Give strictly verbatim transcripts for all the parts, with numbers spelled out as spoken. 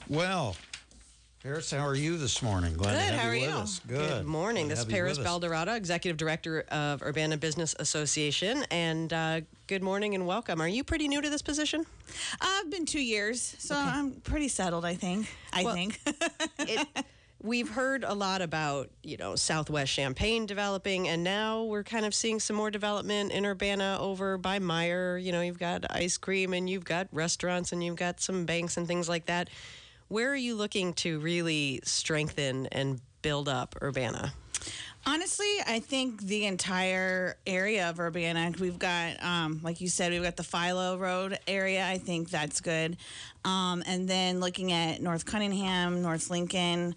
Well, Paris, how are you this morning? Glad Good, to have how you are with you? us. Good. Good morning. Glad This to is have you Paris with us. Balderrada, Executive Director of Urbana Business Association. And uh, good morning and welcome. Are you pretty new to this position? I've been two years, so Okay. I'm pretty settled, I think. I Well, think. It, we've heard a lot about, you know, Southwest Champaign developing, and now we're kind of seeing some more development in Urbana over by Meyer. You know, you've got ice cream and you've got restaurants and you've got some banks and things like that. Where are you looking to really strengthen and build up Urbana? Honestly, I think the entire area of Urbana, we've got, um, like you said, we've got the Philo Road area. I think that's good. Um, and then looking at North Cunningham, North Lincoln,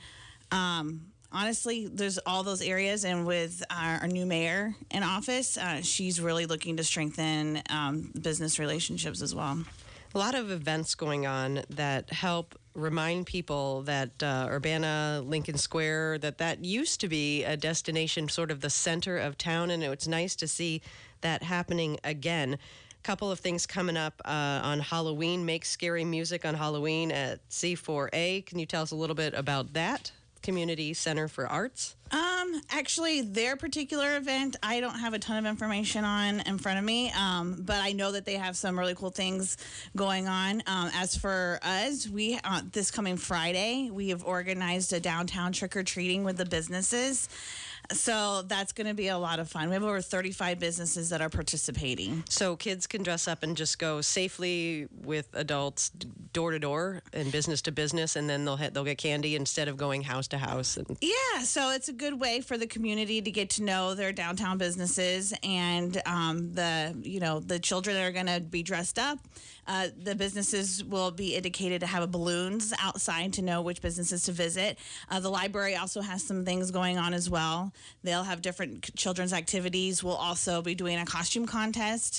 um, honestly, there's all those areas. And with our, our new mayor in office, uh, she's really looking to strengthen um, business relationships as well. A lot of events going on that help remind people that uh, Urbana, Lincoln Square, that that used to be a destination, sort of the center of town, and it's nice to see that happening again. A couple of things coming up uh, on Halloween. Make Scary Music on Halloween at C four A. Can you tell us a little bit about that? Community Center for Arts? Um, actually, their particular event, I don't have a ton of information on in front of me, um, but I know that they have some really cool things going on. Um, as for us, we uh, this coming Friday, we have organized a downtown trick-or-treating with the businesses. So that's going to be a lot of fun. We have over thirty-five businesses that are participating. So kids can dress up and just go safely with adults door to door and business to business, and then they'll hit, they'll get candy instead of going house to house. And Yeah, so it's a good way for the community to get to know their downtown businesses, and um, the you know the children that are going to be dressed up. Uh, the businesses will be indicated to have balloons outside to know which businesses to visit. Uh, the library also has some things going on as well. They'll have different children's activities. We'll also be doing a costume contest,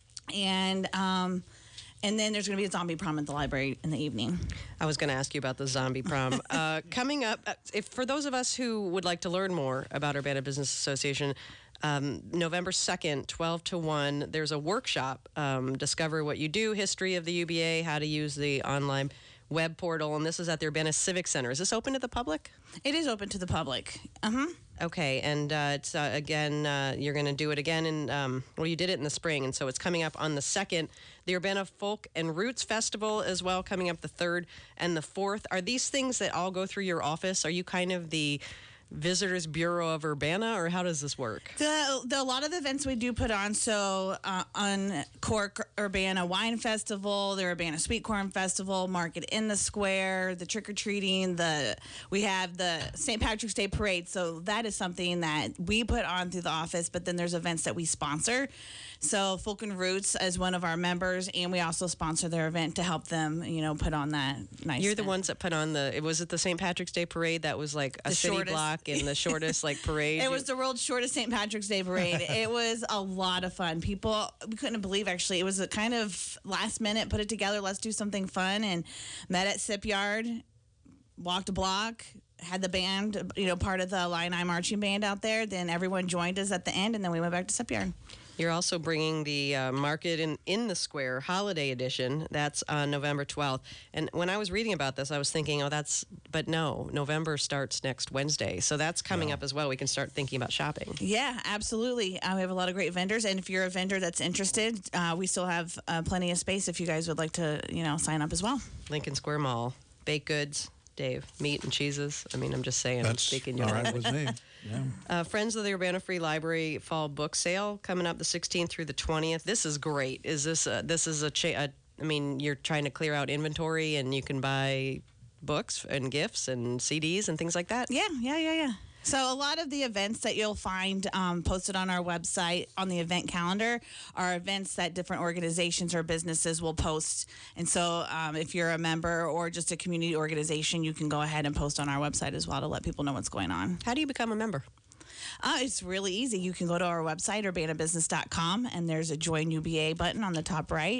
and um, and then there's going to be a zombie prom at the library in the evening. I was going to ask you about the zombie prom. uh, coming up, uh, if for those of us who would like to learn more about Urbana Business Association, um, November second, twelve to one, there's a workshop, um, Discover What You Do, History of the U B A, How to Use the Online Web Portal, and this is at the Urbana Civic Center. Is this open to the public? It is open to the public. Uh-huh. Okay, and uh, it's uh, again, uh, you're going to do it again in, um, well, you did it in the spring, and so it's coming up on the second. The Urbana Folk and Roots Festival as well, coming up the third and the fourth. Are these things that all go through your office? Are you kind of the Visitors Bureau of Urbana, or how does this work? The, the a lot of the events we do put on, so uh, on Cork Urbana Wine Festival, the Urbana Sweet Corn Festival, Market in the Square, the trick or treating, the we have the Saint Patrick's Day Parade. So that is something that we put on through the office. But then there's events that we sponsor. So Folk and Roots is one of our members, and we also sponsor their event to help them, you know, put on that nice. You're the event. ones that put on the. It was it the Saint Patrick's Day Parade that was like a The city shortest. block and the shortest like parade. It was the world's shortest Saint Patrick's Day parade. It was a lot of fun. People, we couldn't believe actually. It was a kind of last minute, put it together, let's do something fun, and met at Sip Yard, walked a block, had the band, you know, part of the Illini marching band out there. Then everyone joined us at the end, and then we went back to Sip Yard. You're also bringing the uh, Market in, in the Square Holiday Edition. That's on November twelfth. And when I was reading about this, I was thinking, oh, that's, but no, November starts next Wednesday. So that's coming Yeah. up as well. We can start thinking about shopping. Yeah, absolutely. Uh, we have a lot of great vendors, and if you're a vendor that's interested, uh, we still have uh, plenty of space if you guys would like to, you know, sign up as well. Lincoln Square Mall, baked goods, Dave, meat and cheeses. I mean, I'm just saying, I'm That's speaking all your right language. with me. Yeah. Uh, Friends of the Urbana Free Library Fall Book Sale coming up the sixteenth through the twentieth. This is great. Is this a, this is a, cha- a I mean, you're trying to clear out inventory and you can buy books and gifts and C Ds and things like that? Yeah, yeah, yeah, yeah. So a lot of the events that you'll find um, posted on our website on the event calendar are events that different organizations or businesses will post. And so um, if you're a member or just a community organization, you can go ahead and post on our website as well to let people know what's going on. How do you become a member? Uh, it's really easy. You can go to our website, urbana business dot com, and there's a Join U B A button on the top right.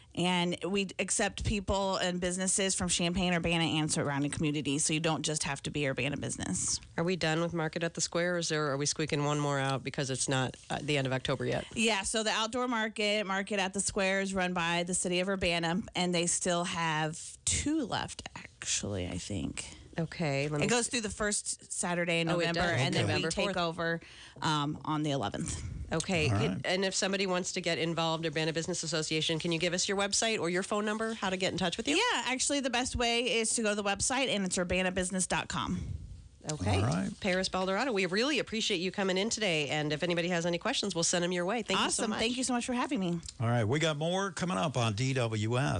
And we accept people and businesses from Champaign, Urbana, and surrounding communities. So you don't just have to be Urbana business. Are we done with Market at the Square, or is there, are we squeaking one more out because it's not uh, the end of October yet? Yeah, so the outdoor market, Market at the Square, is run by the city of Urbana, and they still have two left, actually, I think. Okay. Let me It goes through the first Saturday in Oh, it November, does. and then November we take fourth. over um, on the eleventh. Okay. All Could- right. And if somebody wants to get involved, Urbana Business Association, can you give us your website or your phone number, how to get in touch with you? Yeah, actually, the best way is to go to the website, and it's urbana business dot com. Okay. All right. Paris Baldorado, we really appreciate you coming in today. And if anybody has any questions, we'll send them your way. Thank you so Awesome. much. Thank you so much for having me. All right. We got more coming up on D W S.